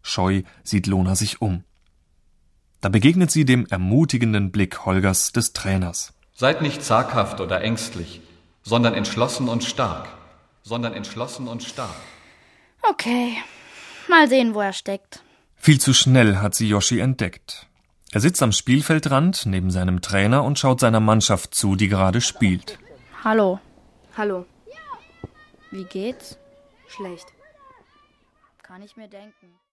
Scheu sieht Lona sich um. Da begegnet sie dem ermutigenden Blick Holgers, des Trainers. Seid nicht zaghaft oder ängstlich, sondern entschlossen und stark. Okay, mal sehen, wo er steckt. Viel zu schnell hat sie Yoshi entdeckt. Er sitzt am Spielfeldrand neben seinem Trainer und schaut seiner Mannschaft zu, die gerade spielt. Hallo. Hallo. Wie geht's? Schlecht. Kann ich mir denken.